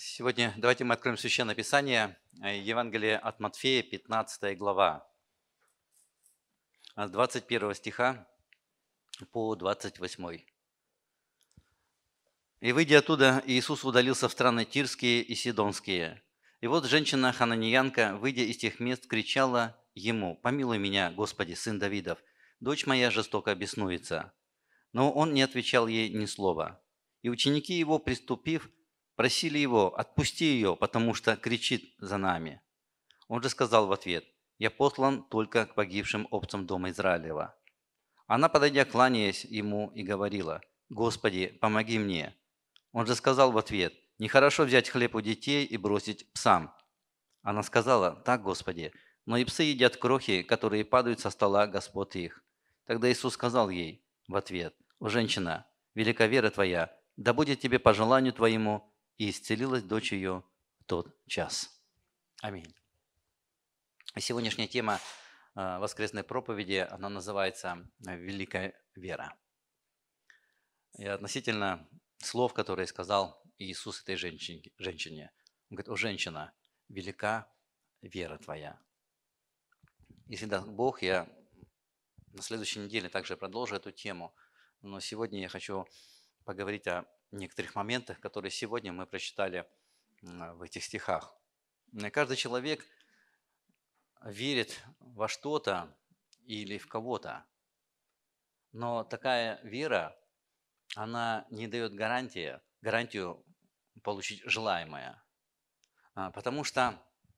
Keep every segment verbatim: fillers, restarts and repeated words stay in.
Сегодня давайте мы откроем Священное Писание, э, Евангелие от Матфея, пятнадцатая глава, с двадцать первого стиха по двадцать восьмой. «И, выйдя оттуда, Иисус удалился в страны Тирские и Сидонские. И вот женщина-хананеянка, выйдя из тех мест, кричала ему: „Помилуй меня, Господи, сын Давидов, дочь моя жестоко беснуется“. Но он не отвечал ей ни слова. И ученики его, приступив, просили его: „Отпусти ее, потому что кричит за нами“. Он же сказал в ответ: „Я послан только к погибшим овцам дома Израилева“. Она, подойдя, кланяясь ему, и говорила: „Господи, помоги мне“. Он же сказал в ответ: „Нехорошо взять хлеб у детей и бросить псам“. Она сказала: „Так, Господи, но и псы едят крохи, которые падают со стола господ их“. Тогда Иисус сказал ей в ответ: „О, женщина, велика вера твоя, да будет тебе по желанию твоему“, и исцелилась дочь ее в тот час. Аминь. Сегодняшняя тема э, воскресной проповеди, она называется э, «Великая вера». И относительно слов, которые сказал Иисус этой женщине, женщине. Он говорит: „О, женщина, велика вера твоя“. Если даст Бог, я на следующей неделе также продолжу эту тему, но сегодня я хочу поговорить о некоторых моментах, которые сегодня мы прочитали м, в этих стихах. Каждый человек верит во что-то или в кого-то, но такая вера, она не дает гарантии, гарантию получить желаемое. А, Потому что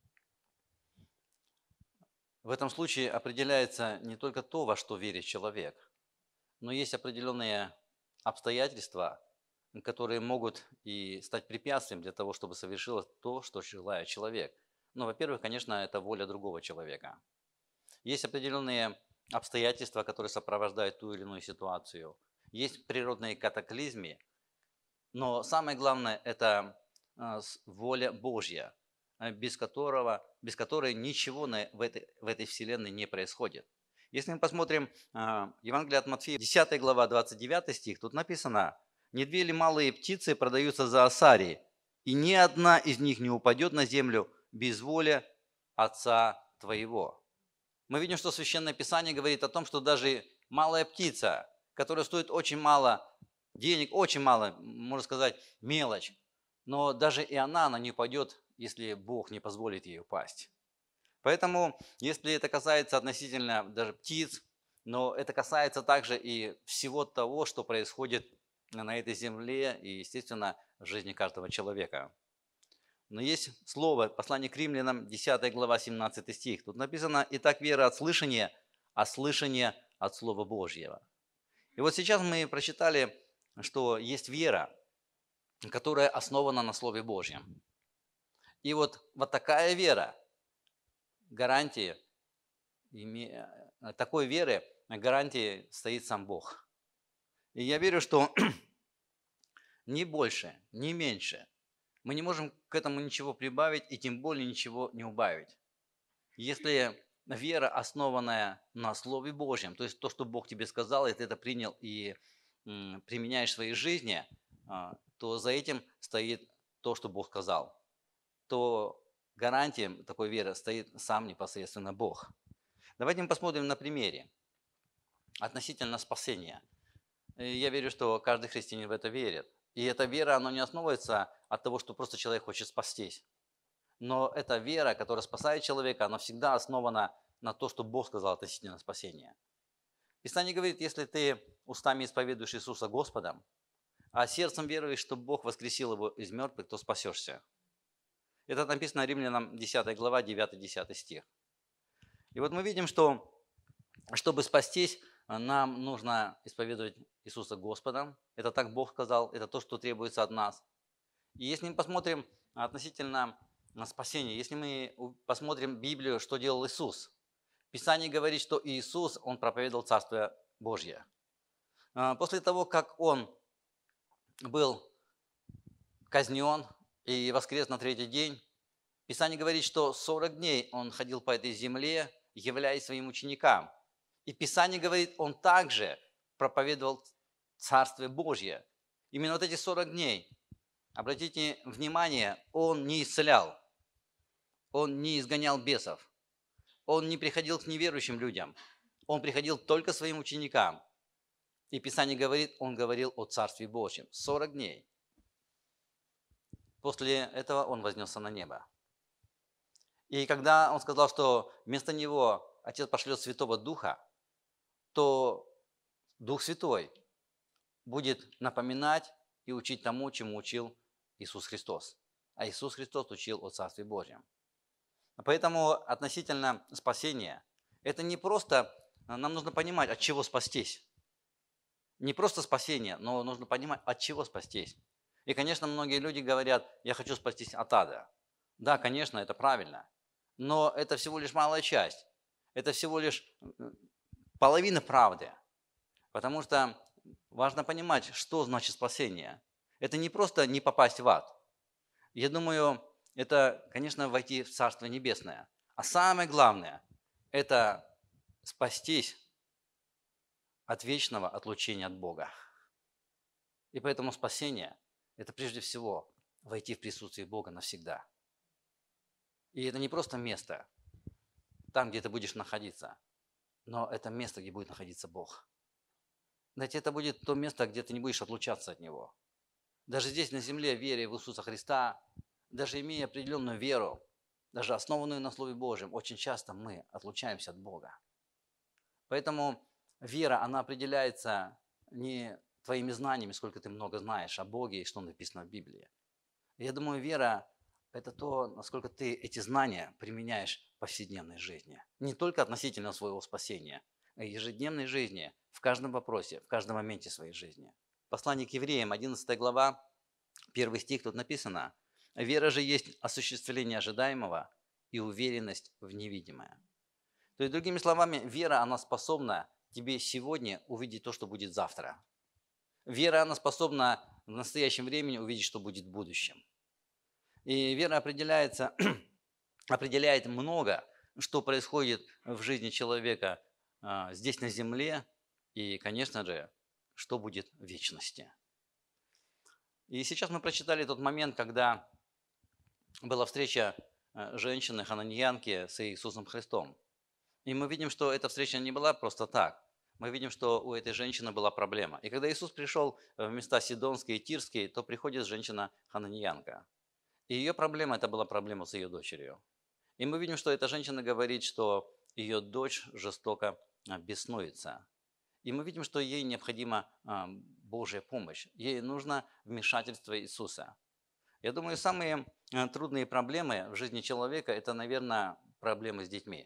в этом случае определяется не только то, во что верит человек, но есть определенные обстоятельства, которые могут и стать препятствием для того, чтобы совершилось то, что желает человек. Ну, во-первых, конечно, это воля другого человека. Есть определенные обстоятельства, которые сопровождают ту или иную ситуацию. Есть природные катаклизмы, но самое главное – это а, с- воля Божья, а, без которого, без которой ничего на- в этой, в этой вселенной не происходит. Если мы посмотрим а, Евангелие от Матфея, десятая глава, двадцать девятый стих, тут написано: „Не две ли малые птицы продаются за осари, и ни одна из них не упадет на землю без воли Отца твоего“. Мы видим, что Священное Писание говорит о том, что даже малая птица, которая стоит очень мало денег, очень мало, можно сказать, мелочь, но даже и она, она не упадет, если Бог не позволит ей упасть. Поэтому, если это касается относительно даже птиц, но это касается также и всего того, что происходит на этой земле и, естественно, в жизни каждого человека. Но есть слово, послание к римлянам, десятая глава, семнадцатый стих. Тут написано: „Итак, вера от слышания, а слышание от Слова Божьего“. И вот сейчас мы прочитали, что есть вера, которая основана на Слове Божьем. И вот, вот такая вера, гарантии, име- э, такой веры, гарантии стоит сам Бог. И я верю, что ни больше, ни меньше мы не можем к этому ничего прибавить и тем более ничего не убавить. Если вера, основанная на Слове Божьем, то есть то, что Бог тебе сказал, и ты это принял и м, применяешь в своей жизни, а, то за этим стоит то, что Бог сказал. То гарантием такой веры стоит сам непосредственно Бог. Давайте мы посмотрим на примере относительно спасения. И я верю, что каждый христианин в это верит. И эта вера, она не основывается от того, что просто человек хочет спастись. Но эта вера, которая спасает человека, она всегда основана на то, что Бог сказал относительно спасения. Писание говорит: если ты устами исповедуешь Иисуса Господом, а сердцем веруешь, что Бог воскресил его из мертвых, то спасешься. Это написано Римлянам десятая глава, девятый-десятый стих. И вот мы видим, что чтобы спастись, нам нужно исповедовать Иисуса Господом. Это так Бог сказал, это то, что требуется от нас. И если мы посмотрим относительно на спасение, если мы у- посмотрим Библию, что делал Иисус, Писание говорит, что Иисус, Он проповедовал Царствие Божье. А, После того, как Он был казнен и воскрес на третий день, Писание говорит, что сорок дней Он ходил по этой земле, являясь своим ученикам. И Писание говорит, Он также проповедовал Царствие Божье. Именно вот эти сорок дней Обратите внимание, он не исцелял, он не изгонял бесов, он не приходил к неверующим людям, он приходил только к своим ученикам. И Писание говорит, он говорил о Царстве Божьем сорок дней. После этого он вознесся на небо. И когда он сказал, что вместо него Отец пошлет Святого Духа, то Дух Святой будет напоминать и учить тому, чему учил Иисус Христос. А Иисус Христос учил о Царстве Божьем. Поэтому относительно спасения, это не просто, нам нужно понимать, от чего спастись. Не просто спасение, но нужно понимать, от чего спастись. И, конечно, многие люди говорят, я хочу спастись от ада. Да, конечно, это правильно. Но это всего лишь малая часть. Это всего лишь половина правды. Потому что важно понимать, что значит спасение. Это не просто не попасть в ад. Я думаю, это, конечно, войти в Царство Небесное. А самое главное, это спастись от вечного отлучения от Бога. И поэтому спасение – это прежде всего войти в присутствие Бога навсегда. И это не просто место, там, где ты будешь находиться, но это место, где будет находиться Бог. Знаете, это будет то место, где ты не будешь отлучаться от Него. Даже здесь, на земле, веря в Иисуса Христа, даже имея определенную веру, даже основанную на Слове Божьем, очень часто мы отлучаемся от Бога. Поэтому вера, она определяется не твоими знаниями, сколько ты много знаешь о Боге и что написано в Библии. Я думаю, вера – это то, насколько ты эти знания применяешь в повседневной жизни. Не только относительно своего спасения, а в ежедневной жизни, в каждом вопросе, в каждом моменте своей жизни. Послание к евреям, одиннадцатая глава, первый стих, тут написано: «Вера же есть осуществление ожидаемого и уверенность в невидимое». То есть, другими словами, вера, она способна тебе сегодня увидеть то, что будет завтра. Вера, она способна в настоящем времени увидеть, что будет в будущем. И вера определяется, определяет много, что происходит в жизни человека а, здесь на земле и, конечно же, что будет в вечности. И сейчас мы прочитали тот момент, когда была встреча а, женщины, хананьянки с Иисусом Христом. И мы видим, что эта встреча не была просто так. Мы видим, что у этой женщины была проблема. И когда Иисус пришел в места Сидонские и Тирские, то приходит женщина-хананьянка. И ее проблема – это была проблема с ее дочерью. И мы видим, что эта женщина говорит, что ее дочь жестоко а, беснуется. И мы видим, что ей необходима а, Божья помощь. Ей нужно вмешательство Иисуса. Я думаю, самые а, трудные проблемы в жизни человека – это, наверное, проблемы с детьми.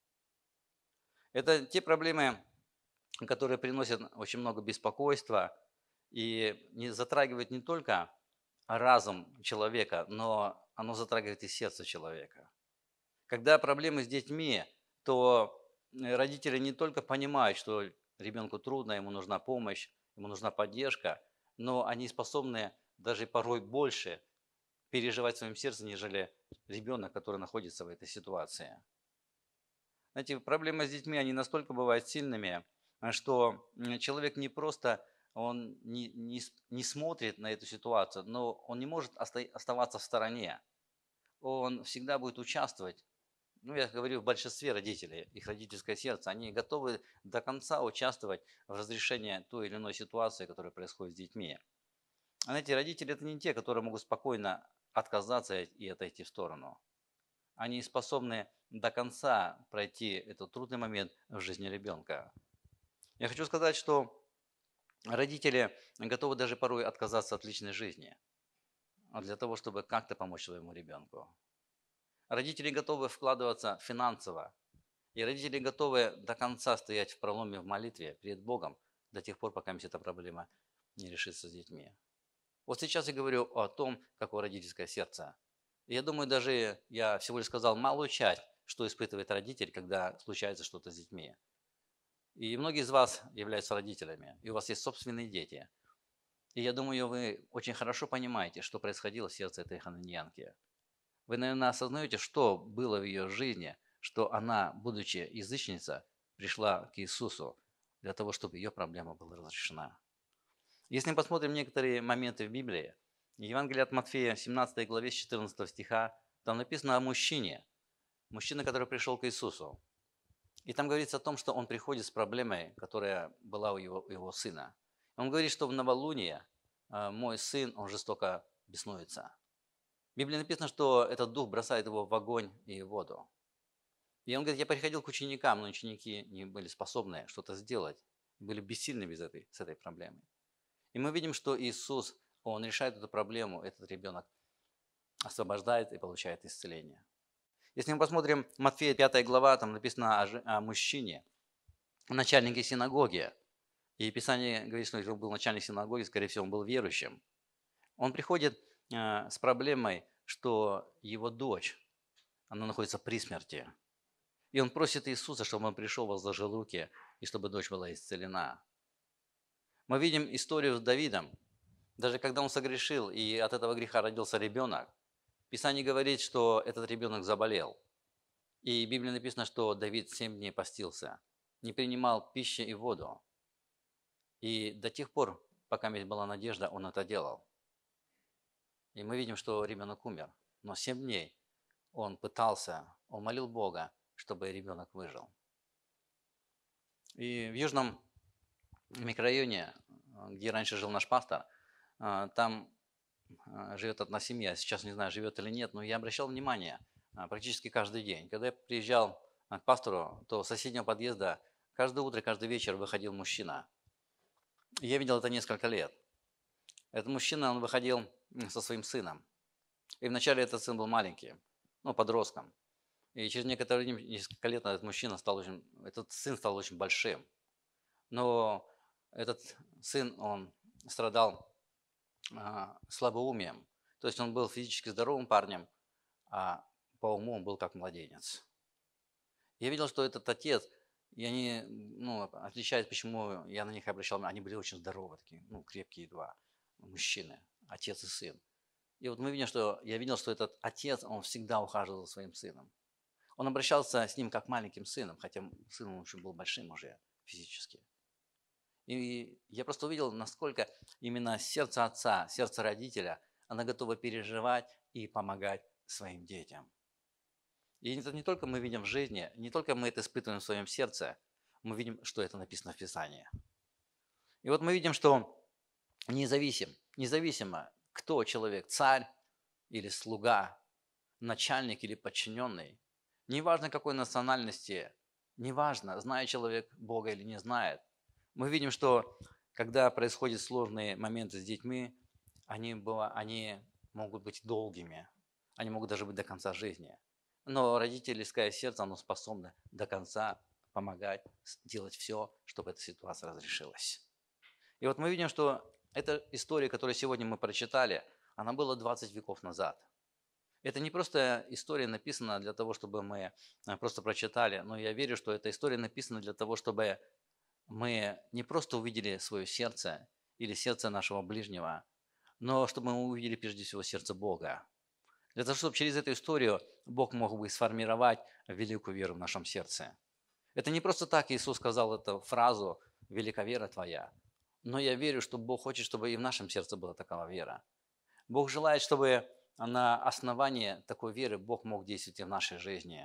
Это те проблемы, которые приносят очень много беспокойства и не затрагивают не только разум человека, но оно затрагивает и сердце человека. Когда проблемы с детьми, то родители не только понимают, что ребенку трудно, ему нужна помощь, ему нужна поддержка, но они способны даже порой больше переживать в своем сердце, нежели ребенок, который находится в этой ситуации. Знаете, проблемы с детьми, они настолько бывают сильными, что человек не просто он не, не, не смотрит на эту ситуацию, но он не может оставаться в стороне. Он всегда будет участвовать. Ну, я говорю, в большинстве родителей, их родительское сердце, они готовы до конца участвовать в разрешении той или иной ситуации, которая происходит с детьми. А знаете, родители – это не те, которые могут спокойно отказаться и отойти в сторону. Они способны до конца пройти этот трудный момент в жизни ребенка. Я хочу сказать, что родители готовы даже порой отказаться от личной жизни для того, чтобы как-то помочь своему ребенку. Родители готовы вкладываться финансово, и родители готовы до конца стоять в проломе в молитве перед Богом до тех пор, пока эта проблема не решится с детьми. Вот сейчас я говорю о том, какое родительское сердце. И я думаю, даже я всего лишь сказал малую часть, что испытывает родитель, когда случается что-то с детьми. И многие из вас являются родителями, и у вас есть собственные дети. И я думаю, вы очень хорошо понимаете, что происходило в сердце этой хананьянки. Вы, наверное, осознаете, что было в ее жизни, что она, будучи язычница, пришла к Иисусу для того, чтобы ее проблема была разрешена. Если мы посмотрим некоторые моменты в Библии, Евангелие от Матфея, семнадцатой главе, с четырнадцатого стиха, там написано о мужчине, мужчина, который пришел к Иисусу. И там говорится о том, что он приходит с проблемой, которая была у его, у его сына. Он говорит, что в новолуние э, мой сын, он жестоко беснуется. В Библии написано, что этот дух бросает его в огонь и в воду. И он говорит, я приходил к ученикам, но ученики не были способны что-то сделать, были бессильны без этой, с этой проблемой. И мы видим, что Иисус, Он решает эту проблему, этот ребенок освобождает и получает исцеление. Если мы посмотрим Матфея пятая глава, там написано о, жи- о мужчине, начальнике синагоги. И Писание говорит, что он был начальник синагоги, скорее всего, он был верующим. Он приходит э, с проблемой, что его дочь, она находится при смерти. И он просит Иисуса, чтобы он пришел, возложил руки, и чтобы дочь была исцелена. Мы видим историю с Давидом. Даже когда он согрешил, и от этого греха родился ребенок, Писание говорит, что этот ребенок заболел. И в Библии написано, что Давид семь дней постился, не принимал пищи и воду. И до тех пор, пока была надежда, он это делал. И мы видим, что ребенок умер. Но семь дней он пытался, он молил Бога, чтобы ребенок выжил. И в южном микрорайоне, где раньше жил наш пастор, а, там а, живет одна семья. Сейчас не знаю, живет или нет, но я обращал внимание а, практически каждый день. Когда я приезжал а, к пастору, то с соседнего подъезда каждое утро, каждый вечер выходил мужчина. И я видел это несколько лет. Этот мужчина, он выходил м, со своим сыном. И вначале этот сын был маленький, ну, подростком. И через некоторое время, несколько лет этот мужчина стал очень, этот сын стал очень большим. Но этот сын, он страдал а, слабоумием. То есть он был физически здоровым парнем, а по уму он был как младенец. Я видел, что этот отец, и они, ну, отличают, почему я на них обращал внимание, они были очень здоровые, такие, ну, крепкие два мужчины, отец и сын. И вот мы видим, что я видел, что этот отец, он всегда ухаживал за своим сыном. Он обращался с ним как маленьким сыном, хотя сын он еще был большим уже физически. И я просто увидел, насколько именно сердце отца, сердце родителя, она готова переживать и помогать своим детям. И это не только мы видим в жизни, не только мы это испытываем в своем сердце, мы видим, что это написано в Писании. И вот мы видим, что независим, независимо, кто человек, царь или слуга, начальник или подчиненный, неважно какой национальности, неважно, знает человек Бога или не знает, мы видим, что когда происходят сложные моменты с детьми, они, было, они могут быть долгими, они могут даже быть до конца жизни. Но родительское сердце, оно способно до конца помогать, делать все, чтобы эта ситуация разрешилась. И вот мы видим, что эта история, которую сегодня мы прочитали, она была двадцать веков назад. Это не просто история написана для того, чтобы мы э, просто прочитали, но я верю, что эта история написана для того, чтобы мы не просто увидели свое сердце или сердце нашего ближнего, но чтобы мы увидели прежде всего сердце Бога. Для того, чтобы через эту историю Бог мог бы сформировать великую веру в нашем сердце. Это не просто так Иисус сказал эту фразу «велика вера твоя», но я верю, что Бог хочет, чтобы и в нашем сердце была такая вера. Бог желает, чтобы на основании такой веры Бог мог действовать и в нашей жизни.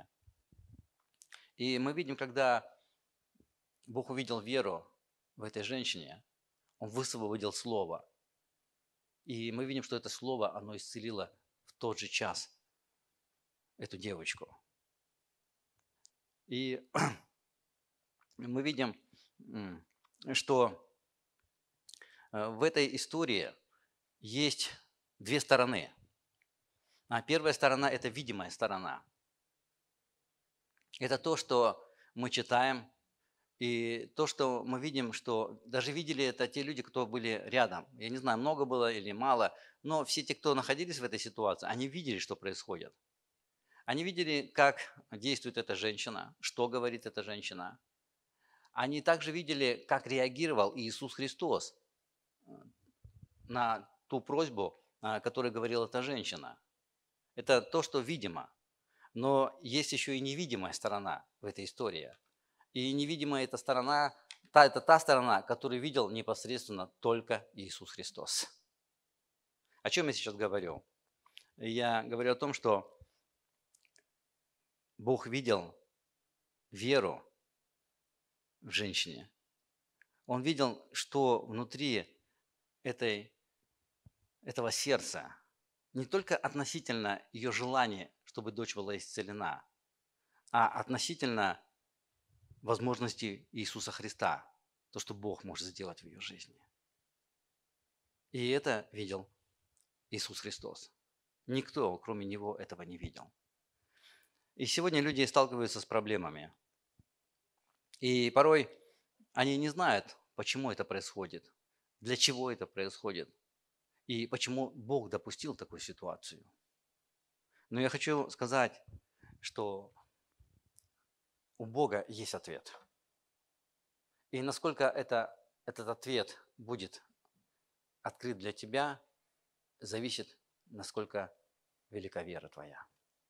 И мы видим, когда Бог увидел веру в этой женщине, Он высвободил слово. И мы видим, что это слово, оно исцелило в тот же час эту девочку. И мы видим, что в этой истории есть две стороны. А первая сторона – это видимая сторона. Это то, что мы читаем, и то, что мы видим, что даже видели это те люди, кто были рядом. Я не знаю, много было или мало, но все те, кто находились в этой ситуации, они видели, что происходит. Они видели, как действует эта женщина, что говорит эта женщина. Они также видели, как реагировал Иисус Христос на ту просьбу, о которой говорила эта женщина. Это то, что видимо. Но есть еще и невидимая сторона в этой истории. И невидимая эта сторона, та, это та сторона, которую видел непосредственно только Иисус Христос. О чем я сейчас говорю? Я говорю о том, что Бог видел веру в женщине. Он видел, что внутри этой, этого сердца, не только относительно ее желания, чтобы дочь была исцелена, а относительно возможностей Иисуса Христа, то, что Бог может сделать в ее жизни. И это видел Иисус Христос. Никто, кроме Него, этого не видел. И сегодня люди сталкиваются с проблемами. И порой они не знают, почему это происходит, для чего это происходит, и почему Бог допустил такую ситуацию. Но я хочу сказать, что у Бога есть ответ. И насколько это, этот ответ будет открыт для тебя, зависит, насколько велика вера твоя.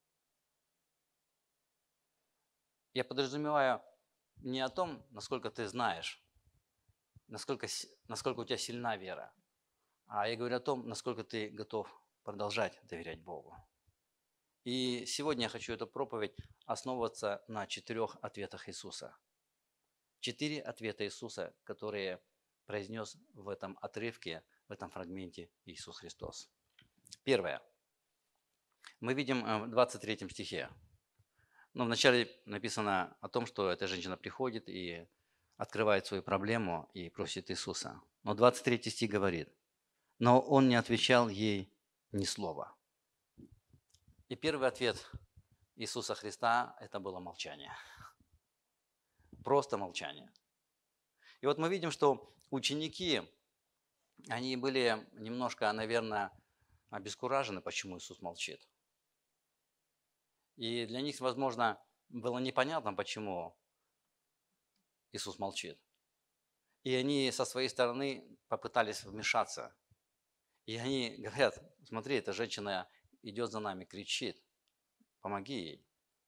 Я подразумеваю не о том, насколько ты знаешь, насколько, насколько у тебя сильна вера, а я говорю о том, насколько ты готов продолжать доверять Богу. И сегодня я хочу эту проповедь основываться на четырех ответах Иисуса. Четыре ответа Иисуса, которые произнес в этом отрывке, в этом фрагменте Иисус Христос. Первое. Мы видим в двадцать третьем стихе. Но вначале написано о том, что эта женщина приходит и открывает свою проблему и просит Иисуса. Но двадцать третий стих говорит: «Но он не отвечал ей ни слова». И первый ответ Иисуса Христа – это было молчание. Просто молчание. И вот мы видим, что ученики, они были немножко, наверное, обескуражены, почему Иисус молчит. И для них, возможно, было непонятно, почему Иисус молчит. И они со своей стороны попытались вмешаться. И они говорят: смотри, эта женщина идет за нами, кричит, помоги ей.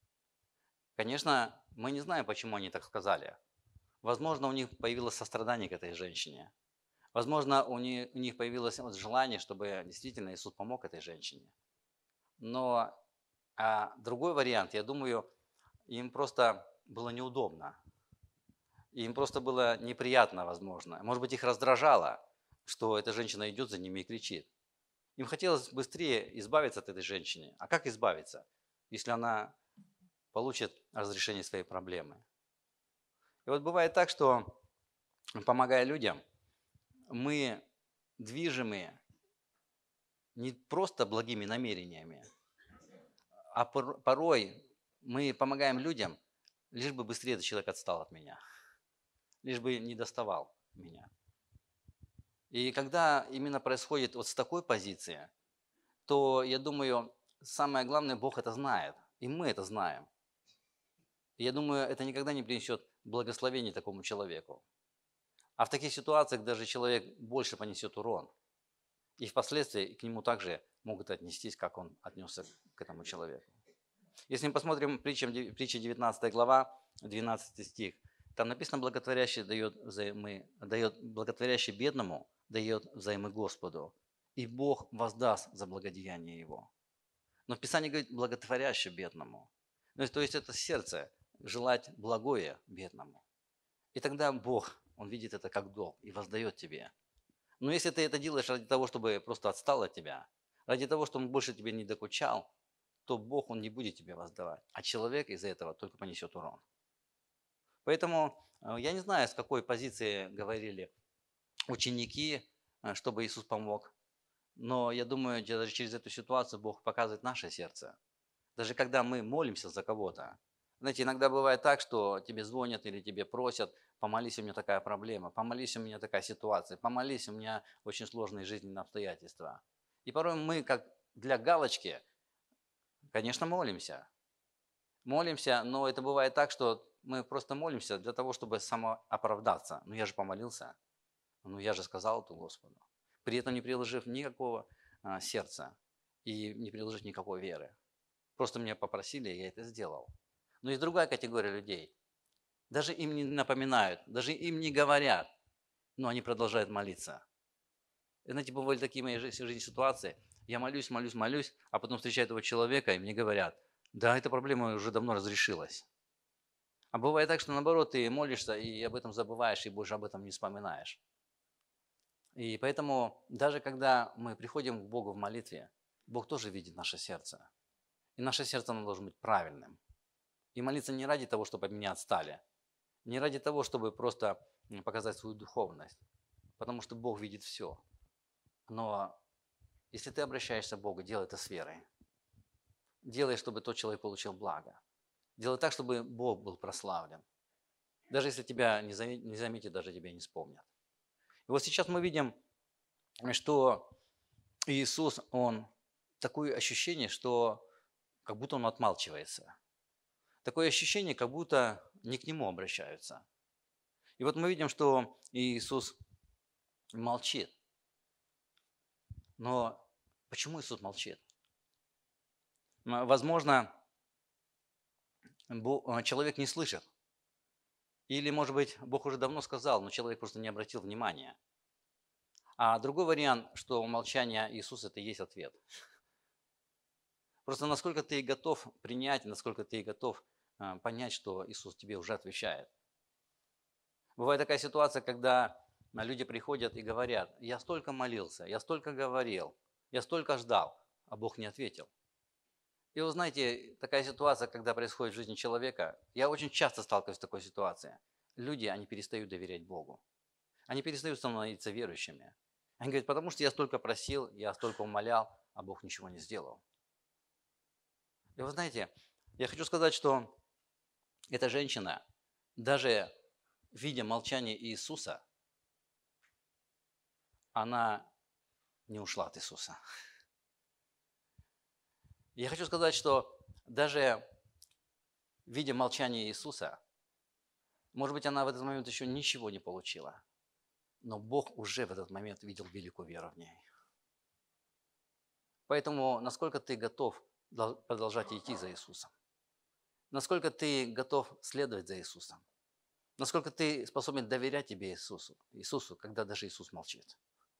Конечно, мы не знаем, почему они так сказали. Возможно, у них появилось сострадание к этой женщине. Возможно, у них, у них появилось вот желание, чтобы действительно Иисус помог этой женщине. Но а другой вариант, я думаю, им просто было неудобно. Им просто было неприятно, возможно. Может быть, их раздражало, что эта женщина идет за ними и кричит. Им хотелось быстрее избавиться от этой женщины. А как избавиться, если она получит разрешение своей проблемы? И вот бывает так, что, помогая людям, мы движимы не просто благими намерениями, а порой мы помогаем людям, лишь бы быстрее этот человек отстал от меня, лишь бы не доставал меня. И когда именно происходит вот с такой позиции, то, я думаю, самое главное, Бог это знает, и мы это знаем. И я думаю, это никогда не принесет благословения такому человеку. А в таких ситуациях даже человек больше понесет урон. И впоследствии к нему также могут отнестись, как он отнесся к этому человеку. Если мы посмотрим притча девятнадцатая глава, двенадцатый стих, там написано: благотворящий дает взаймы, дает благотворящий бедному, дает взаймы Господу, и Бог воздаст за благодеяние его. Но в Писании говорит благотворящий бедному. То есть это сердце желать благое бедному. И тогда Бог, Он видит это как долг и воздает тебе. Но если ты это делаешь ради того, чтобы просто отстал от тебя, ради того, чтобы он больше тебе не докучал, то Бог, Он не будет тебе воздавать. А человек из-за этого только понесет урон. Поэтому я не знаю, с какой позиции говорили ученики, чтобы Иисус помог. Но я думаю, даже через эту ситуацию Бог показывает наше сердце. Даже когда мы молимся за кого-то. Знаете, иногда бывает так, что тебе звонят или тебе просят: помолись, у меня такая проблема, помолись, у меня такая ситуация, помолись, у меня очень сложные жизненные обстоятельства. И порой мы, как для галочки, конечно, молимся. Молимся, но это бывает так, что мы просто молимся для того, чтобы самооправдаться. Ну я же помолился, ну я же сказал это Господу. При этом не приложив никакого а, сердца и не приложив никакой веры. Просто меня попросили, я это сделал. Но есть другая категория людей. Даже им не напоминают, даже им не говорят, но они продолжают молиться. И знаете, бывали такие в моей жи- жизни ситуации. Я молюсь, молюсь, молюсь, а потом встречаю этого человека, и мне говорят, да, эта проблема уже давно разрешилась. А бывает так, что наоборот, ты молишься и об этом забываешь, и больше об этом не вспоминаешь. И поэтому даже когда мы приходим к Богу в молитве, Бог тоже видит наше сердце. И наше сердце оно должно быть правильным. И молиться не ради того, чтобы от меня отстали, не ради того, чтобы просто м, показать свою духовность, потому что Бог видит все. Но если ты обращаешься к Богу, делай это с верой. Делай, чтобы тот человек получил благо. Делай так, чтобы Бог был прославлен. Даже если тебя не заметят, не заметят, даже тебя не вспомнят. И вот сейчас мы видим, что Иисус, Он такое ощущение, что как будто Он отмалчивается. Такое ощущение, как будто не к Нему обращаются. И вот мы видим, что Иисус молчит. Но почему Иисус молчит? М, Возможно, Бо- а, человек не слышит. Или, может быть, Бог уже давно сказал, но человек просто не обратил внимания. А другой вариант, что молчание Иисуса – это и есть ответ. Просто насколько ты готов принять, насколько ты готов а, понять, что Иисус тебе уже отвечает. Бывает такая ситуация, когда а, люди приходят и говорят, я столько молился, я столько говорил, я столько ждал, а Бог не ответил. И вы знаете, такая ситуация, когда происходит в жизни человека, я очень часто сталкиваюсь с такой ситуацией. Люди, они перестают доверять Богу. Они перестают становиться верующими. Они говорят, потому что я столько просил, я столько умолял, а Бог ничего не сделал. И вы знаете, я хочу сказать, что эта женщина, даже видя молчание Иисуса, она не ушла от Иисуса. Я хочу сказать, что даже видя молчание Иисуса, может быть, она в этот момент еще ничего не получила, но Бог уже в этот момент видел великую веру в ней. Поэтому насколько ты готов дол- продолжать идти за Иисусом? Насколько ты готов следовать за Иисусом? Насколько ты способен доверять тебе Иисусу, Иисусу, когда даже Иисус молчит?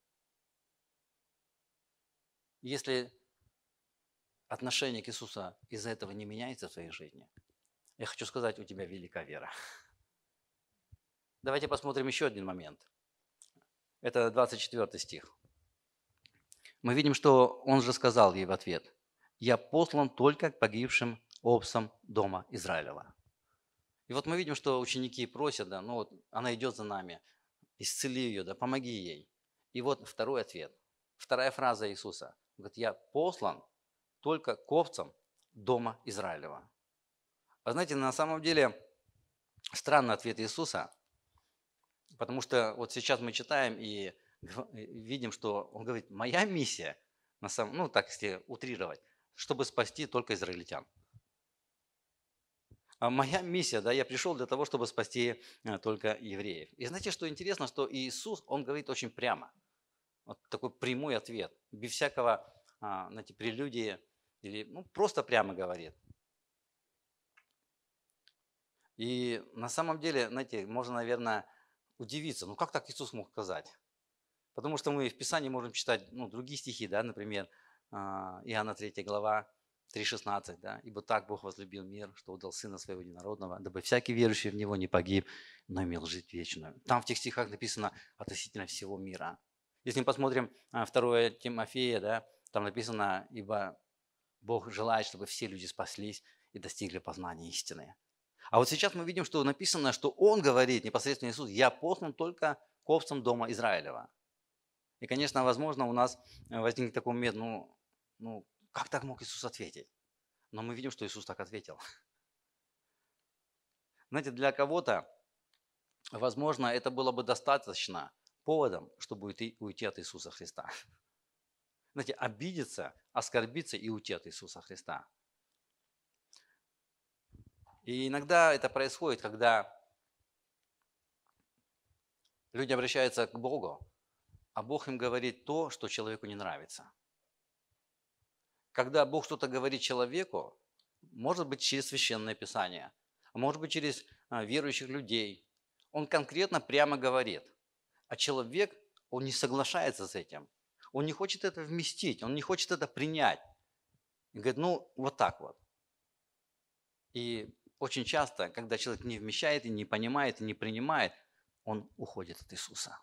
Если отношение к Иисусу из-за этого не меняется в твоей жизни, я хочу сказать, у тебя велика вера. Давайте посмотрим еще один момент. Это двадцать четвёртый стих. Мы видим, что он же сказал ей в ответ, «Я послан только к погибшим овцам дома Израилева». И вот мы видим, что ученики просят, да, ну вот она идет за нами, исцели ее, да, помоги ей. И вот второй ответ, вторая фраза Иисуса. Он говорит, я послан только к овцам дома Израилева. А знаете, на самом деле странный ответ Иисуса, потому что вот сейчас мы читаем и гв- видим, что он говорит, моя миссия, на самом, ну так если утрировать, чтобы спасти только израильтян. А моя миссия, да, я пришел для того, чтобы спасти э, только евреев. И знаете, что интересно, что Иисус, Он говорит очень прямо. Вот такой прямой ответ, без всякого, а, знаете, прелюдии, или ну, просто прямо говорит. И на самом деле, знаете, можно, наверное, удивиться, ну как так Иисус мог сказать? Потому что мы в Писании можем читать ну, другие стихи, да, например, а, Иоанна третья глава, три шестнадцать, да, «Ибо так Бог возлюбил мир, что отдал Сына Своего Единородного, дабы всякий верующий в Него не погиб, но имел жизнь вечную». Там в тех стихах написано относительно всего мира. Если мы посмотрим а, второе Тимофея, да, там написано, «Ибо Бог желает, чтобы все люди спаслись и достигли познания истины». А вот сейчас мы видим, что написано, что Он говорит, непосредственно Иисус, «Я послан только к овцам дома Израилева». И, конечно, возможно, у нас э, возникнет такой момент, ну, ну, как так мог Иисус ответить? Но мы видим, что Иисус так ответил. Знаете, для кого-то, возможно, это было бы достаточно поводом, чтобы уйти, уйти от Иисуса Христа. Знаете, обидеться, оскорбиться и уйти от Иисуса Христа. И иногда это происходит, когда люди обращаются к Богу, а Бог им говорит то, что человеку не нравится. Когда Бог что-то говорит человеку, может быть через Священное Писание, а может быть через а, верующих людей, Он конкретно прямо говорит, а человек, он не соглашается с этим. Он не хочет это вместить, он не хочет это принять. И говорит, ну, вот так вот. И очень часто, когда человек не вмещает, и не понимает, и не принимает, он уходит от Иисуса.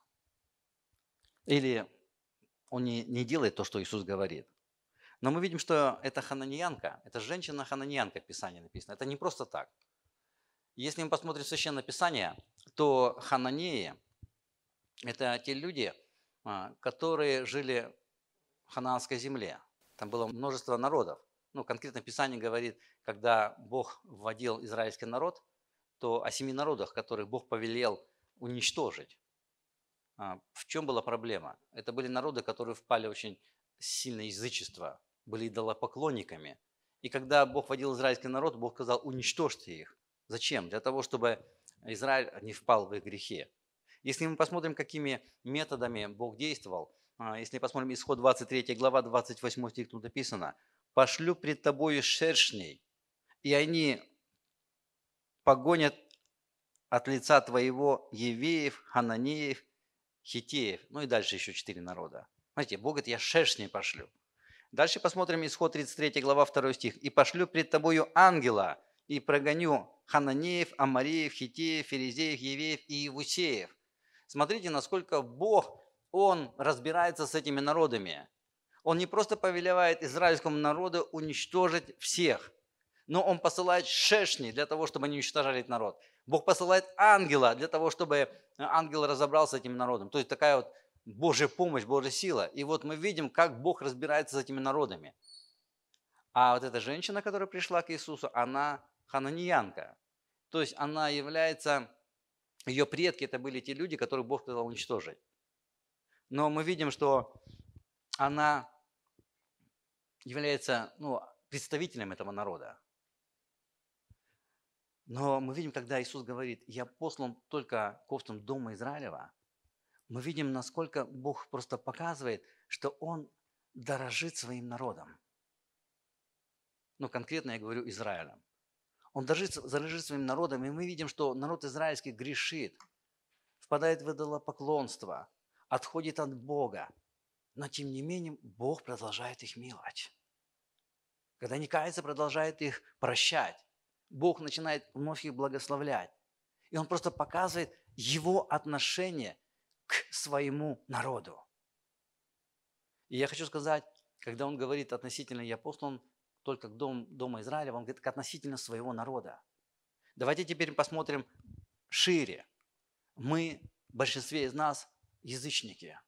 Или он не, не делает то, что Иисус говорит. Но мы видим, что это хананеянка, это женщина-хананеянка в Писании написано. Это не просто так. Если мы посмотрим Священное Писание, то хананеи – это те люди, а, которые жили в ханаанской земле. Там было множество народов. Ну, конкретно Писание говорит, когда Бог вводил израильский народ, то о семи народах, которых Бог повелел уничтожить. А, В чем была проблема? Это были народы, которые впали в очень сильное язычество, были идолопоклонниками. И когда Бог вводил израильский народ, Бог сказал, уничтожьте их. Зачем? Для того, чтобы Израиль не впал в их грехи. Если мы посмотрим, какими методами Бог действовал, а, если посмотрим Исход двадцать третья глава, двадцать восьмой стих, тут написано, «Пошлю пред тобою шершней, и они погонят от лица твоего Евеев, Хананеев, Хитеев». Ну и дальше еще четыре народа. Смотрите, Бог говорит, я шершней пошлю. Дальше посмотрим Исход тридцать третья глава, второй стих. «И пошлю пред тобою ангела, и прогоню Хананеев, Амареев, Хитеев, Ферезеев, Евеев и Иевусеев». Смотрите, насколько Бог, Он разбирается с этими народами. Он не просто повелевает израильскому народу уничтожить всех, но Он посылает шершни для того, чтобы они уничтожали этот народ. Бог посылает ангела для того, чтобы ангел разобрался с этим народом. То есть такая вот Божья помощь, Божья сила. И вот мы видим, как Бог разбирается с этими народами. А вот эта женщина, которая пришла к Иисусу, она хананеянка. То есть она является, ее предки это были те люди, которых Бог хотел уничтожить. Но мы видим, что она является ну, представителем этого народа. Но мы видим, когда Иисус говорит, я послан только к овцам дома Израилева, мы видим, насколько Бог просто показывает, что Он дорожит своим народом. Ну, конкретно я говорю Израилем. Он дорожит, дорожит своим народом, и мы видим, что народ израильский грешит, впадает в идолопоклонство, отходит от Бога. Но тем не менее Бог продолжает их миловать. Когда они каются, продолжает их прощать. Бог начинает вновь их благословлять. И Он просто показывает Его отношение к своему народу. И я хочу сказать, когда Он говорит относительно «я послан только к дому, дому Израиля», Он говорит относительно своего народа. Давайте теперь посмотрим шире. Мы, в большинстве из нас, язычники.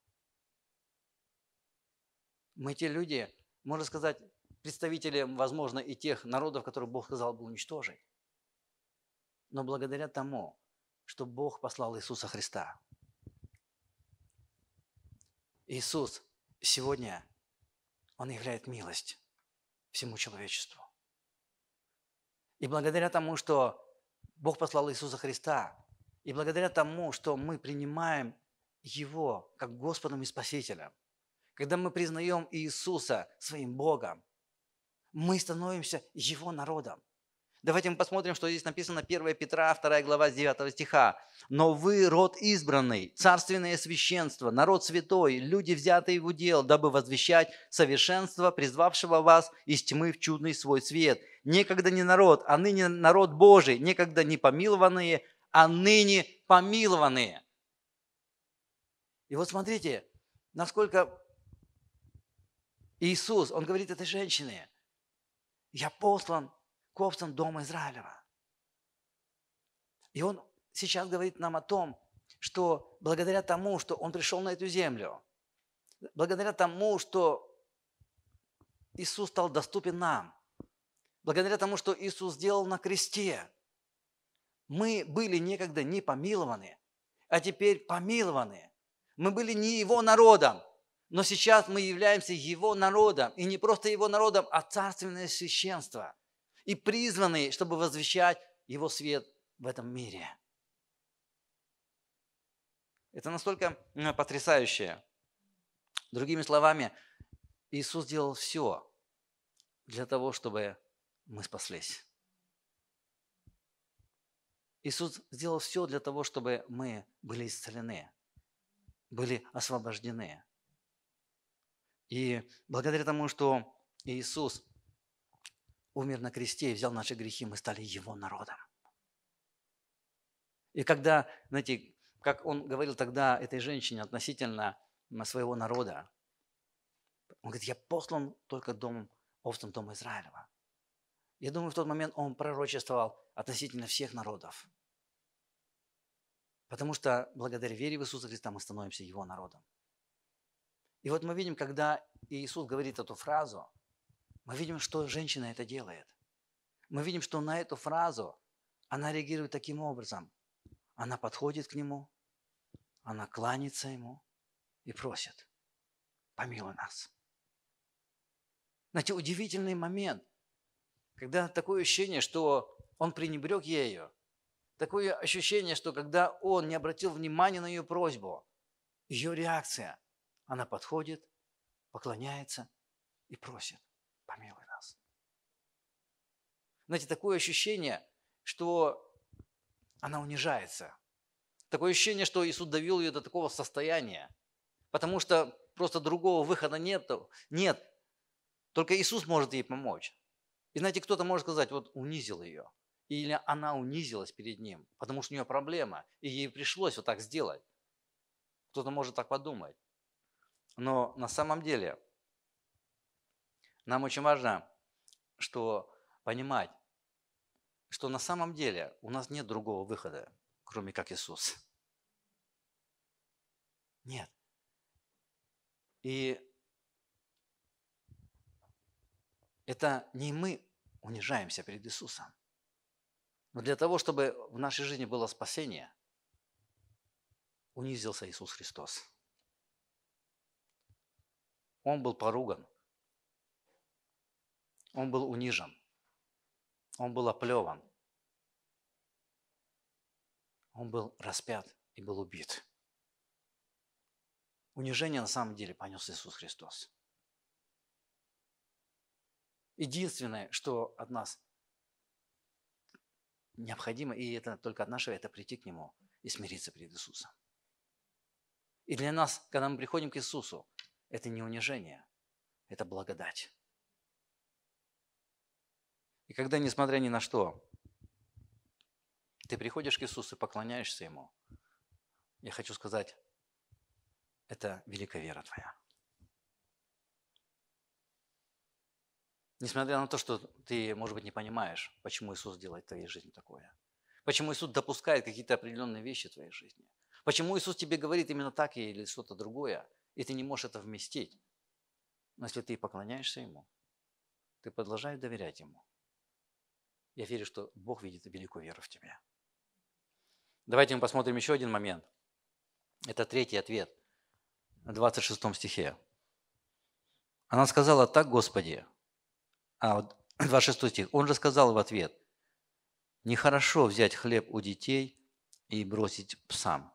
Мы те люди, можно сказать, представители, возможно, и тех народов, которых Бог сказал бы уничтожить. Но благодаря тому, что Бог послал Иисуса Христа. Иисус сегодня, Он являет милость всему человечеству. И благодаря тому, что Бог послал Иисуса Христа, и благодаря тому, что мы принимаем Его как Господом и Спасителем, когда мы признаем Иисуса своим Богом, мы становимся Его народом. Давайте мы посмотрим, что здесь написано первое Петра, вторая глава, с девятого стиха. «Но вы род избранный, царственное священство, народ святой, люди, взятые в удел, дабы возвещать совершенство, призвавшего вас из тьмы в чудный свой свет. Некогда не народ, а ныне народ Божий, некогда не помилованные, а ныне помилованные». И вот смотрите, насколько Иисус, Он говорит этой женщине, «Я послан к овцам дома Израилева». И Он сейчас говорит нам о том, что благодаря тому, что Он пришел на эту землю, благодаря тому, что Иисус стал доступен нам, благодаря тому, что Иисус сделал на кресте, мы были некогда не помилованы, а теперь помилованы. Мы были не Его народом, но сейчас мы являемся Его народом. И не просто Его народом, а царственное священство. И призванные, чтобы возвещать Его свет в этом мире. Это настолько потрясающе. Другими словами, Иисус делал все для того, чтобы мы спаслись. Иисус сделал все для того, чтобы мы были исцелены, были освобождены. И благодаря тому, что Иисус умер на кресте и взял наши грехи, мы стали Его народом. И когда, знаете, как Он говорил тогда этой женщине относительно своего народа, Он говорит, я послан только домом, овцам дома Израилева. Я думаю, в тот момент Он пророчествовал относительно всех народов. Потому что благодаря вере в Иисуса Христа мы становимся Его народом. И вот мы видим, когда Иисус говорит эту фразу, мы видим, что женщина это делает. Мы видим, что на эту фразу она реагирует таким образом. Она подходит к Нему, она кланяется Ему и просит, помилуй нас. Знаете, удивительный момент, когда такое ощущение, что Он пренебрег ею, такое ощущение, что когда Он не обратил внимания на ее просьбу, ее реакция, она подходит, поклоняется и просит, помилуй нас. Знаете, такое ощущение, что она унижается. Такое ощущение, что Иисус довел ее до такого состояния, потому что просто другого выхода нет. Нет, только Иисус может ей помочь. И знаете, кто-то может сказать, вот унизил ее. Или она унизилась перед Ним, потому что у нее проблема, и ей пришлось вот так сделать. Кто-то может так подумать. Но на самом деле нам очень важно, что понимать, что на самом деле у нас нет другого выхода, кроме как Иисус. Нет. И это не мы унижаемся перед Иисусом. Но для того, чтобы в нашей жизни было спасение, унизился Иисус Христос. Он был поруган. Он был унижен. Он был оплеван. Он был распят и был убит. Унижение на самом деле понес Иисус Христос. Единственное, что от нас необходимо, и это только от нашего, это прийти к Нему и смириться перед Иисусом. И для нас, когда мы приходим к Иисусу, это не унижение, это благодать. И когда, несмотря ни на что, ты приходишь к Иисусу и поклоняешься Ему, я хочу сказать, это великая вера твоя. Несмотря на то, что ты, может быть, не понимаешь, почему Иисус делает в твоей жизни такое. Почему Иисус допускает какие-то определенные вещи в твоей жизни. Почему Иисус тебе говорит именно так или что-то другое, и ты не можешь это вместить. Но если ты поклоняешься Ему, ты продолжаешь доверять Ему. Я верю, что Бог видит великую веру в тебе. Давайте мы посмотрим еще один момент. Это третий ответ в двадцать шестом стихе. Она сказала, так, Господи. А, вот двадцать шестой стих. Он же сказал в ответ, нехорошо взять хлеб у детей и бросить псам.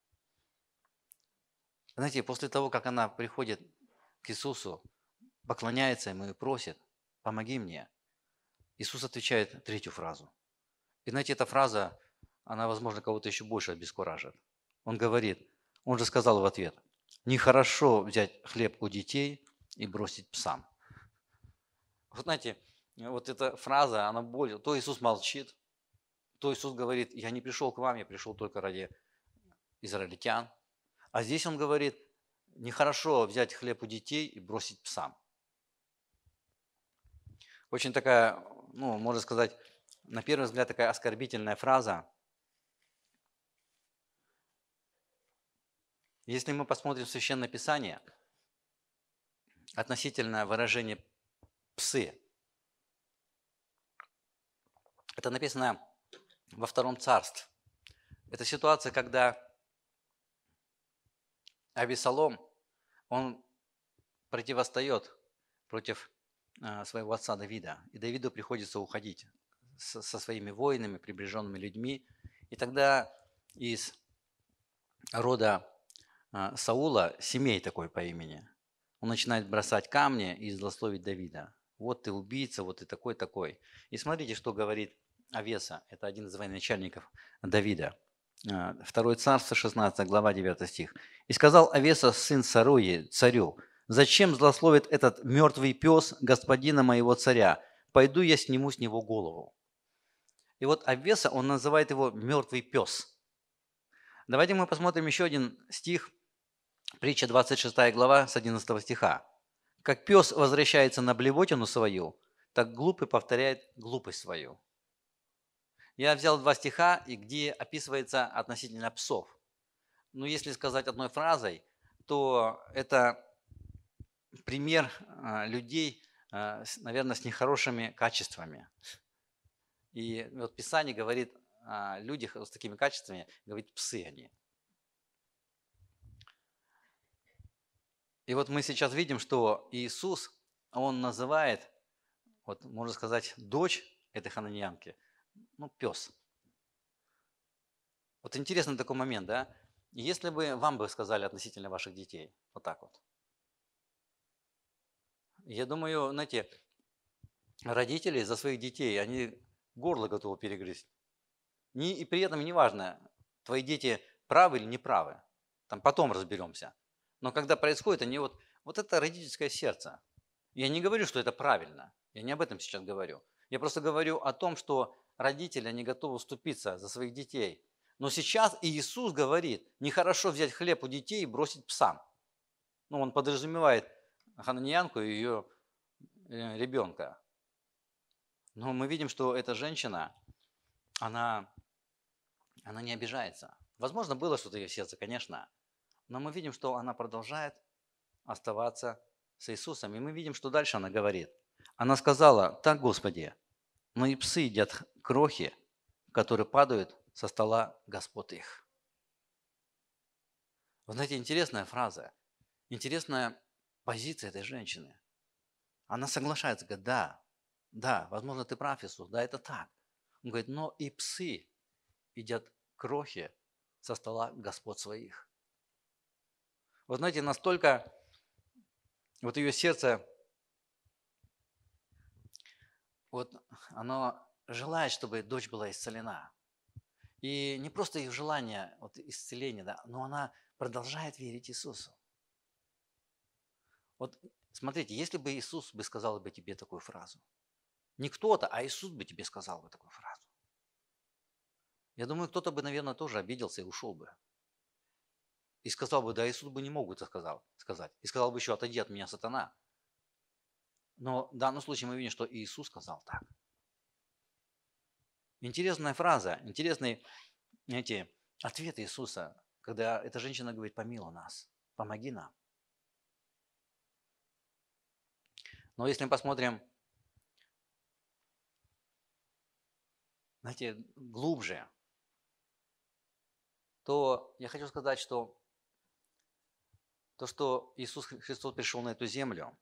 Знаете, после того, как она приходит к Иисусу, поклоняется Ему и просит, помоги мне, Иисус отвечает третью фразу. И знаете, эта фраза, она, возможно, кого-то еще больше обескуражит. Он говорит, он же сказал в ответ, нехорошо взять хлеб у детей и бросить псам. Вот знаете, вот эта фраза, она более, то Иисус молчит, то Иисус говорит, я не пришел к вам, я пришел только ради израильтян. А здесь он говорит, нехорошо взять хлеб у детей и бросить псам. Очень такая, ну, можно сказать, на первый взгляд такая оскорбительная фраза. Если мы посмотрим в Священное Писание, относительно выражения «псы», это написано во Втором Царстве. Это ситуация, когда Авесолом, он противостоит против своего отца Давида. И Давиду приходится уходить со своими воинами, приближенными людьми. И тогда из рода Саула, Семей такой по имени, он начинает бросать камни и злословить Давида. Вот ты убийца, вот ты такой-такой. И смотрите, что говорит Авеса, это один из военачальников Давида. Второе Царство, шестнадцатая глава, девятый стих. «И сказал Авеса, сын Саруи, царю, Зачем злословит этот мертвый пес господина моего царя? Пойду я сниму с него голову». И вот Авеса, он называет его мертвый пес. Давайте мы посмотрим еще один стих, притча двадцать шестая глава с одиннадцатого стиха. «Как пес возвращается на блевотину свою, так глупый повторяет глупость свою». Я взял два стиха, и где описывается относительно псов. Ну, если сказать одной фразой, то это пример а, людей, а, с- наверное, с нехорошими качествами. И вот Писание говорит о людях с такими качествами, говорит, псы они. И вот мы сейчас видим, что Иисус, Он называет, вот можно сказать, дочь этой хананеянки, ну, пес. Вот интересный такой момент, да? Если бы вам бы сказали относительно ваших детей, вот так вот. Я думаю, знаете, родители за своих детей, они горло готовы перегрызть. Не, и при этом не важно, твои дети правы или неправы. Там потом разберемся. Но когда происходит, они вот, вот это родительское сердце. Я не говорю, что это правильно. Я не об этом сейчас говорю. Я просто говорю о том, что родители, они готовы уступиться за своих детей. Но сейчас Иисус говорит, нехорошо взять хлеб у детей и бросить псам. Ну, он подразумевает хананеянку и ее э, ребенка. Но мы видим, что эта женщина, она, она не обижается. Возможно, было что-то в ее сердце, конечно. Но мы видим, что она продолжает оставаться с Иисусом. И мы видим, что дальше она говорит. Она сказала: «Так, Господи, но и псы едят крохи, которые падают со стола господ их». Вы знаете, интересная фраза, интересная позиция этой женщины. Она соглашается, говорит: да, да, возможно, ты прав, Иисус, да, это так. Он говорит: но и псы едят крохи со стола господ своих. Вы знаете, настолько вот ее сердце, вот оно желает, чтобы дочь была исцелена. И не просто ее желание вот, исцеления, да, но она продолжает верить Иисусу. Вот смотрите, если бы Иисус бы сказал бы тебе такую фразу, не кто-то, а Иисус бы тебе сказал бы такую фразу, я думаю, кто-то бы, наверное, тоже обиделся и ушел бы. И сказал бы: да, Иисус бы не мог бы это сказал, сказать. И сказал бы еще: отойди от меня, сатана. Но в данном случае мы видим, что Иисус сказал так. Интересная фраза, интересный эти ответы Иисуса, когда эта женщина говорит: помилуй нас, помоги нам. Но если мы посмотрим, знаете, глубже, то я хочу сказать, что то, что Иисус Христос пришел на эту землю,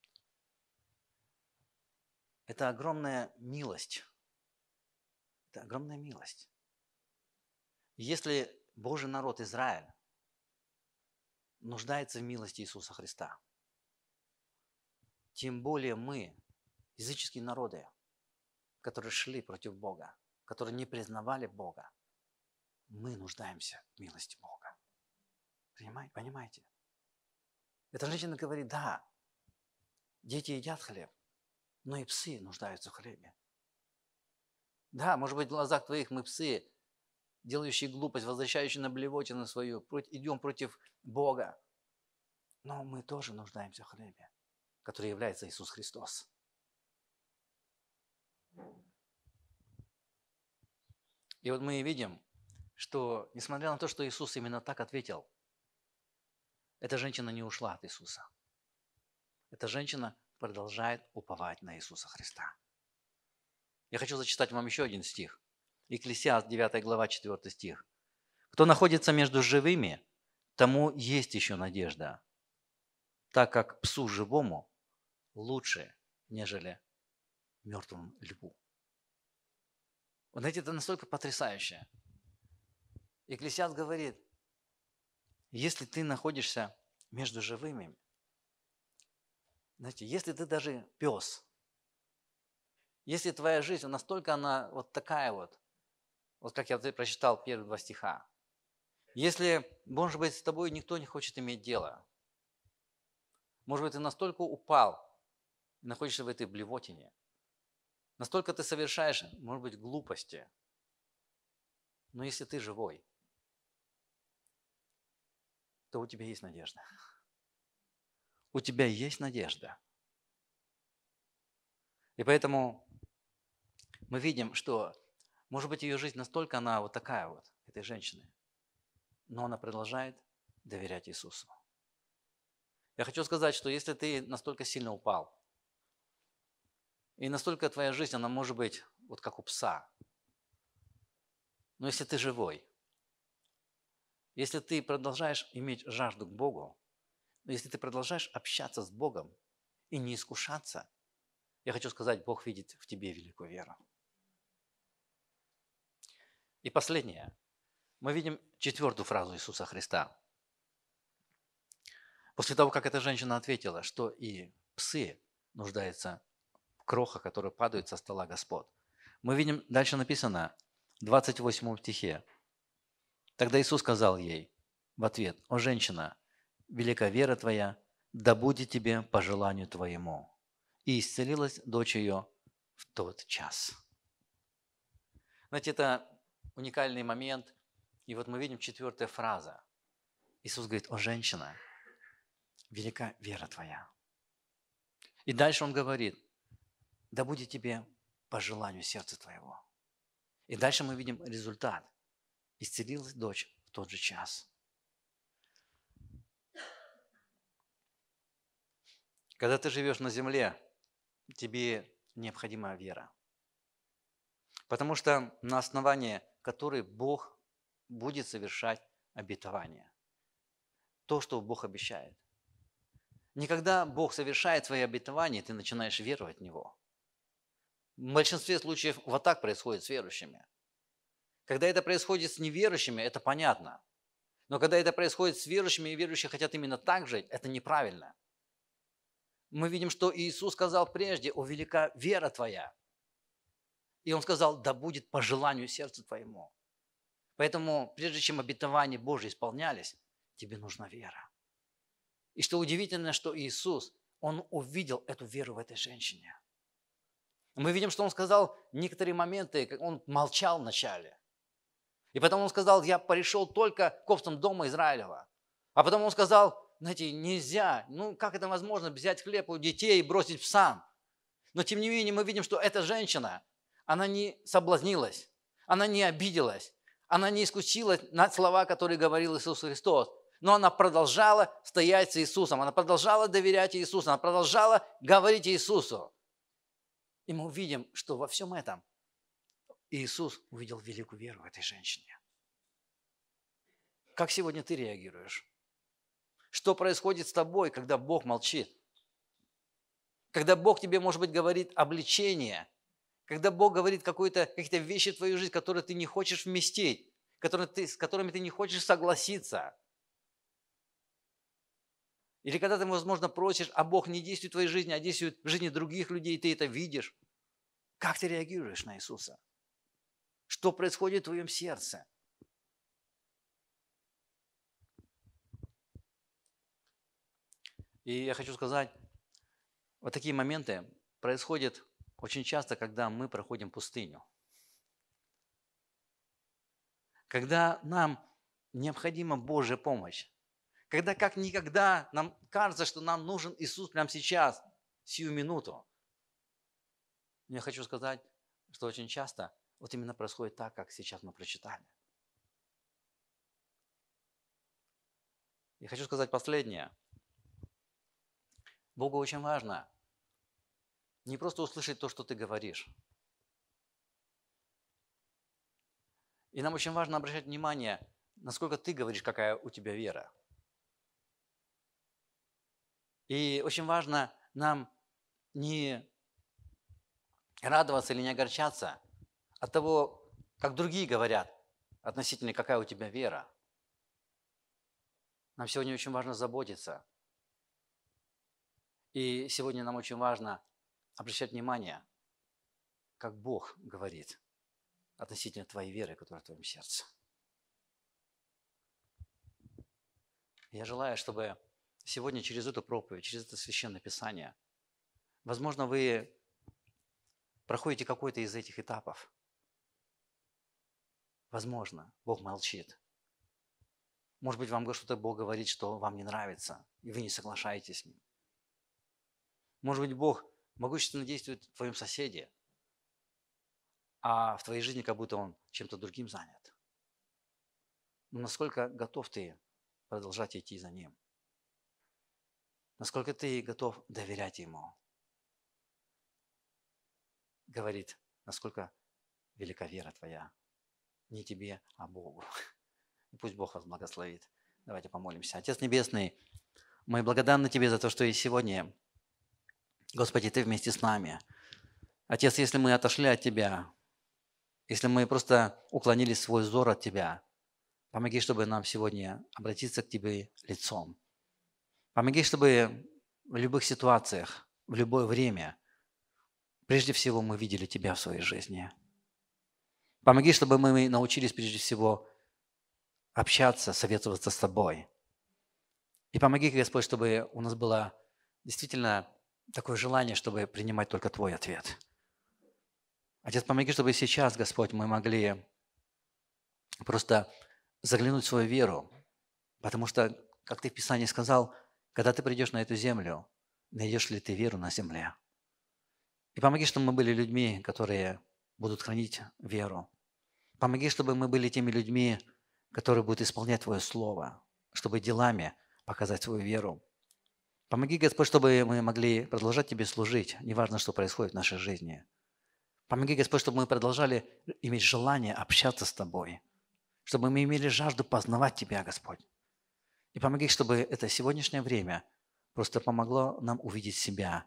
это огромная милость. Это огромная милость. Если Божий народ Израиль нуждается в милости Иисуса Христа, тем более мы, языческие народы, которые шли против Бога, которые не признавали Бога, мы нуждаемся в милости Бога. Понимаете? Понимаете? Эта женщина говорит: да, дети едят хлеб, но и псы нуждаются в хлебе. Да, может быть, в глазах твоих мы псы, делающие глупость, возвращающие на блевотину свою, идем против Бога. Но мы тоже нуждаемся в хлебе, который является Иисус Христос. И вот мы видим, что несмотря на то, что Иисус именно так ответил, эта женщина не ушла от Иисуса. Эта женщина продолжает уповать на Иисуса Христа. Я хочу зачитать вам еще один стих. Екклесиаст, девятая глава, четвёртый стих. «Кто находится между живыми, тому есть еще надежда, так как псу живому лучше, нежели мертвому льву». Вот знаете, это настолько потрясающе. Екклесиаст говорит: если ты находишься между живыми, знаете, если ты даже пес, если твоя жизнь настолько она вот такая вот, вот как я прочитал первые два стиха, если, может быть, с тобой никто не хочет иметь дело, Может быть, ты настолько упал, находишься в этой блевотине, настолько ты совершаешь, может быть, глупости. Но если ты живой, то у тебя есть надежда. У тебя есть надежда. И поэтому мы видим, что, может быть, ее жизнь настолько она вот такая вот, этой женщины, но она продолжает доверять Иисусу. Я хочу сказать, что если ты настолько сильно упал, и настолько твоя жизнь, она может быть вот как у пса, но если ты живой, если ты продолжаешь иметь жажду к Богу, если ты продолжаешь общаться с Богом и не искушаться, я хочу сказать, Бог видит в тебе великую веру. И последнее. Мы видим четвертую фразу Иисуса Христа. После того, как эта женщина ответила, что и псы нуждаются в крохах, которые падают со стола Господ. Мы видим, дальше написано, в двадцать восьмом стихе. Тогда Иисус сказал ей в ответ: «О, женщина, велика вера твоя, да будет тебе по желанию твоему». И исцелилась дочь ее в тот час. Знаете, это уникальный момент. И вот мы видим четвертая фраза. Иисус говорит: «О, женщина, велика вера твоя». И дальше Он говорит: «Да будет тебе по желанию сердца твоего». И дальше мы видим результат. Исцелилась дочь в тот же час. Когда ты живешь на земле, тебе необходима вера. Потому что на основании которой Бог будет совершать обетование. То, что Бог обещает. Никогда Бог совершает свои обетования, и ты начинаешь веровать в Него. В большинстве случаев вот так происходит с верующими. Когда это происходит с неверующими, это понятно. Но когда это происходит с верующими, и верующие хотят именно так жить, это неправильно. Мы видим, что Иисус сказал прежде: «О, велика вера твоя». И Он сказал: «Да будет по желанию сердца твоему». Поэтому, прежде чем обетования Божьи исполнялись, тебе нужна вера. И что удивительно, что Иисус, Он увидел эту веру в этой женщине. Мы видим, что Он сказал некоторые моменты, как Он молчал вначале. И потом Он сказал: «Я пришел только к овцам дома Израилева». А потом Он сказал: знаете, нельзя, ну как это возможно, взять хлеб у детей и бросить псам? Но тем не менее мы видим, что эта женщина, она не соблазнилась, она не обиделась, она не искусилась на слова, которые говорил Иисус Христос. Но она продолжала стоять с Иисусом, она продолжала доверять Иисусу, она продолжала говорить Иисусу. И мы увидим, что во всем этом Иисус увидел великую веру в этой женщине. Как сегодня ты реагируешь? Что происходит с тобой, когда Бог молчит? Когда Бог тебе, может быть, говорит обличение, когда Бог говорит какие-то какие-то вещи в твою жизнь, которые ты не хочешь вместить, которые ты, с которыми ты не хочешь согласиться. Или когда ты, возможно, просишь, а Бог не действует в твоей жизни, а действует в жизни других людей, и ты это видишь. Как ты реагируешь на Иисуса? Что происходит в твоем сердце? И я хочу сказать, вот такие моменты происходят очень часто, когда мы проходим пустыню. Когда нам необходима Божья помощь. Когда как никогда нам кажется, что нам нужен Иисус прямо сейчас, сию минуту. Я хочу сказать, что очень часто вот именно происходит так, как сейчас мы прочитали. Я хочу сказать последнее. Богу очень важно не просто услышать то, что ты говоришь. И нам очень важно обращать внимание, насколько ты говоришь, какая у тебя вера. И очень важно нам не радоваться или не огорчаться от того, как другие говорят относительно, какая у тебя вера. Нам сегодня очень важно заботиться. И сегодня нам очень важно обращать внимание, как Бог говорит относительно твоей веры, которая в твоем сердце. Я желаю, чтобы сегодня через эту проповедь, через это Священное Писание, возможно, вы проходите какой-то из этих этапов. Возможно, Бог молчит. Может быть, вам что-то Бог говорит, что вам не нравится, и вы не соглашаетесь с Ним. Может быть, Бог могущественно действует в твоем соседе, а в твоей жизни как будто Он чем-то другим занят. Но насколько готов ты продолжать идти за Ним? Насколько ты готов доверять Ему? Говорит, насколько велика вера твоя. Не тебе, а Богу. И пусть Бог вас благословит. Давайте помолимся. Отец Небесный, мы благодарны Тебе за то, что и сегодня, Господи, Ты вместе с нами. Отец, если мы отошли от Тебя, если мы просто уклонили свой взор от Тебя, помоги, чтобы нам сегодня обратиться к Тебе лицом. Помоги, чтобы в любых ситуациях, в любое время, прежде всего мы видели Тебя в своей жизни. Помоги, чтобы мы научились прежде всего общаться, советоваться с Тобой. И помоги, Господь, чтобы у нас было действительно такое желание, чтобы принимать только Твой ответ. Отец, помоги, чтобы сейчас, Господь, мы могли просто заглянуть в свою веру, потому что, как Ты в Писании сказал, когда Ты придешь на эту землю, найдешь ли Ты веру на земле? И помоги, чтобы мы были людьми, которые будут хранить веру. Помоги, чтобы мы были теми людьми, которые будут исполнять Твое Слово, чтобы делами показать свою веру. Помоги, Господь, чтобы мы могли продолжать Тебе служить, неважно, что происходит в нашей жизни. Помоги, Господь, чтобы мы продолжали иметь желание общаться с Тобой, чтобы мы имели жажду познавать Тебя, Господь. И помоги, чтобы это сегодняшнее время просто помогло нам увидеть себя.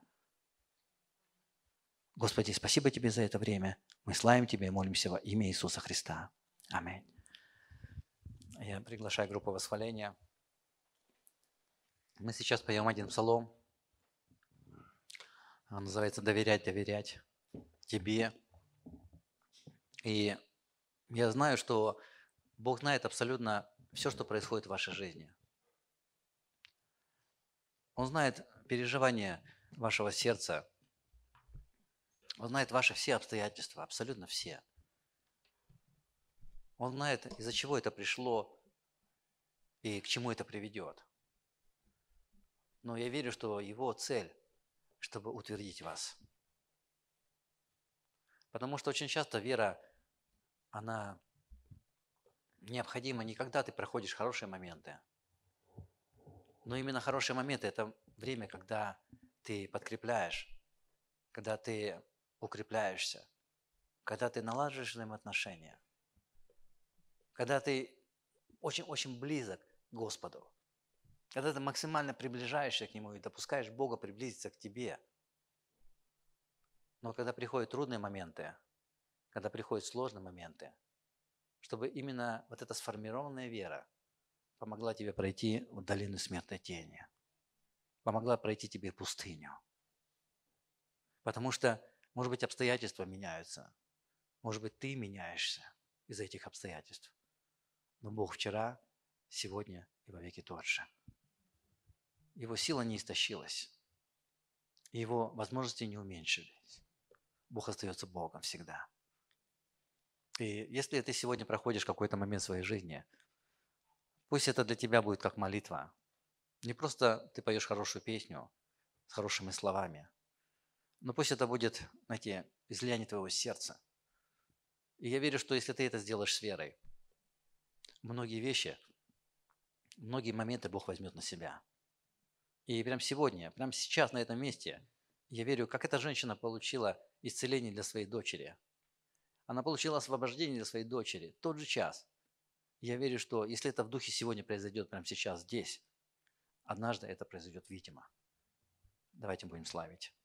Господи, спасибо Тебе за это время. Мы славим Тебя и молимся во имя Иисуса Христа. Аминь. Я приглашаю группу восхваления. Мы сейчас поем один псалом. Он называется «Доверять, доверять Тебе». И я знаю, что Бог знает абсолютно все, что происходит в вашей жизни. Он знает переживания вашего сердца. Он знает ваши все обстоятельства, абсолютно все. Он знает, из-за чего это пришло и к чему это приведет. Но я верю, что Его цель, чтобы утвердить вас. Потому что очень часто вера, она необходима не когда ты проходишь хорошие моменты. Но именно хорошие моменты – это время, когда ты подкрепляешь, когда ты укрепляешься, когда ты налаживаешь взаимоотношения, когда ты очень-очень близок к Господу, когда ты максимально приближаешься к Нему и допускаешь Бога приблизиться к тебе. Но когда приходят трудные моменты, когда приходят сложные моменты, чтобы именно вот эта сформированная вера помогла тебе пройти в долину смертной тени, помогла пройти тебе пустыню. Потому что, может быть, обстоятельства меняются, может быть, ты меняешься из-за этих обстоятельств. Но Бог вчера, сегодня и вовеки тот же. Его сила не истощилась, Его возможности не уменьшились. Бог остается Богом всегда. И если ты сегодня проходишь какой-то момент своей жизни, пусть это для тебя будет как молитва. Не просто ты поешь хорошую песню с хорошими словами, но пусть это будет, знаете, излияние твоего сердца. И я верю, что если ты это сделаешь с верой, многие вещи, многие моменты Бог возьмет на себя. И прямо сегодня, прямо сейчас на этом месте, я верю, как эта женщина получила исцеление для своей дочери. Она получила освобождение для своей дочери в тот же час. Я верю, что если это в духе сегодня произойдет прямо сейчас здесь, однажды это произойдет видимо. Давайте будем славить.